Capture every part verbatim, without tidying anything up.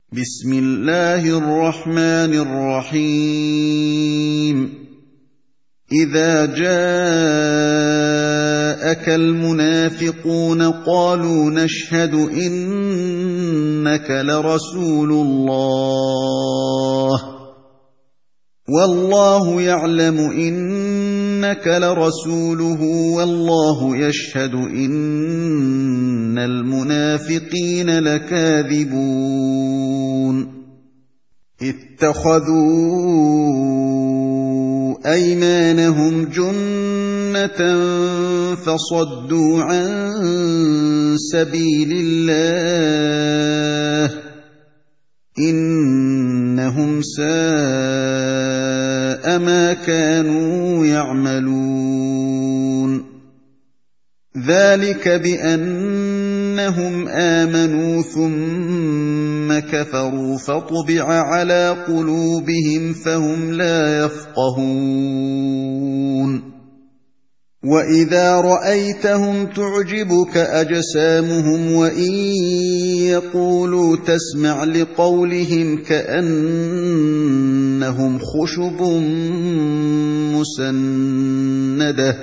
بسم الله الرحمن الرحيم إذا جاءك المنافقون قالوا نشهد إنك لرسول الله والله يعلم إنك لرسوله والله يشهد إن المنافقين لكاذبون اتخذوا أيمانهم جنة فصدوا عن سبيل الله إنهم ساء ما كانوا يعملون ذلك بأنهم آمنوا ثم كفروا فطبع على قلوبهم فهم لا يفقهون وإذا رأيتهم تعجبك أجسامهم وإن يقولوا تسمع لقولهم كأنهم خشب مسندة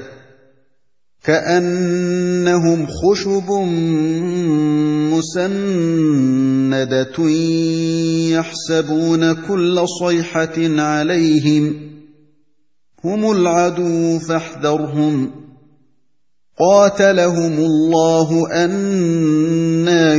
كأنهم خشب مسندة يحسبون كل صيحة عليهم هم العدو فاحذرهم قاتلهم الله أنى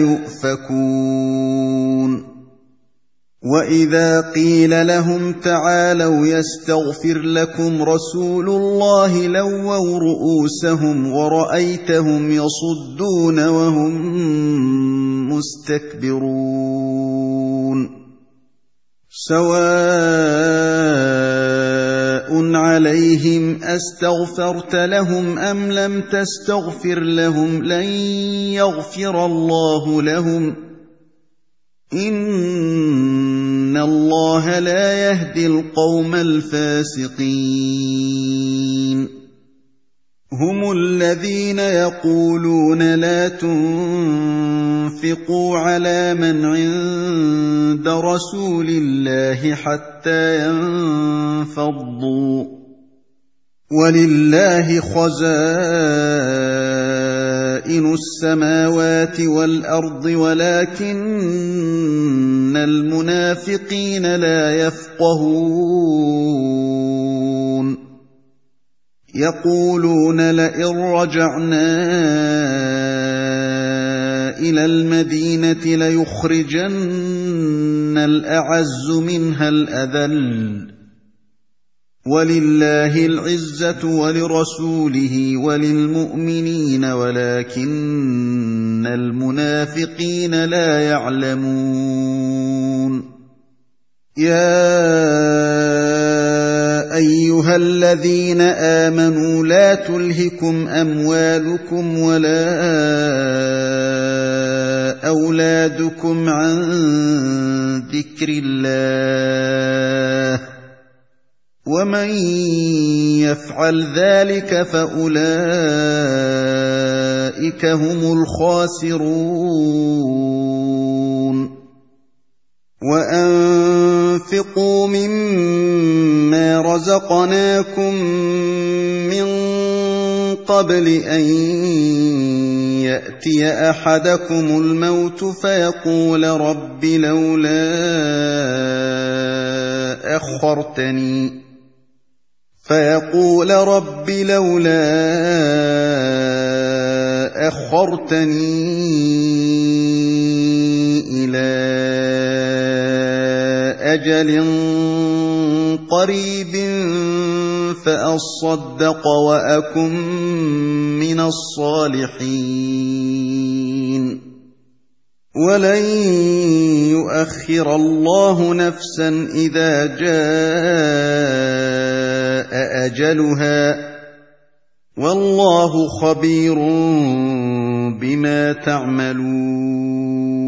يؤفكون وإذا قيل لهم تعالوا يستغفر لكم رسول الله لووا رؤوسهم ورأيتهم يصدون وهم مستكبرون سواء عليهم أستغفرت لهم أم لم تستغفر لهم لن يغفر الله لهم إن الله لا يهدي القوم الفاسقين هم الذين يقولون لا تنفقوا على من عند رسول الله حتى ينفضوا ولله خزائن السماوات والأرض ولكن المنافقين لا يفقهون يقولون لئن رجعنا إلى المدينة ليخرجن الأعز منها الأذل ولله العزة ولرسوله وللمؤمنين ولكن المنافقين لا يعلمون يا أيها الذين آمنوا لا تلهكم أموالكم ولا أولادكم عن ذكر الله ومن يفعل ذلك فأولئك هم الخاسرون وأنفقوا مما رزقناكم من قبل أن يأتي أحدكم الموت فيقول رب لولا أخرتني فيقول رب لولا أخرتني إلى أجل قريب فأصدق وأكن من الصالحين ولن يؤخر الله نفسا إذا جاء أجلها والله خبير بما تعملون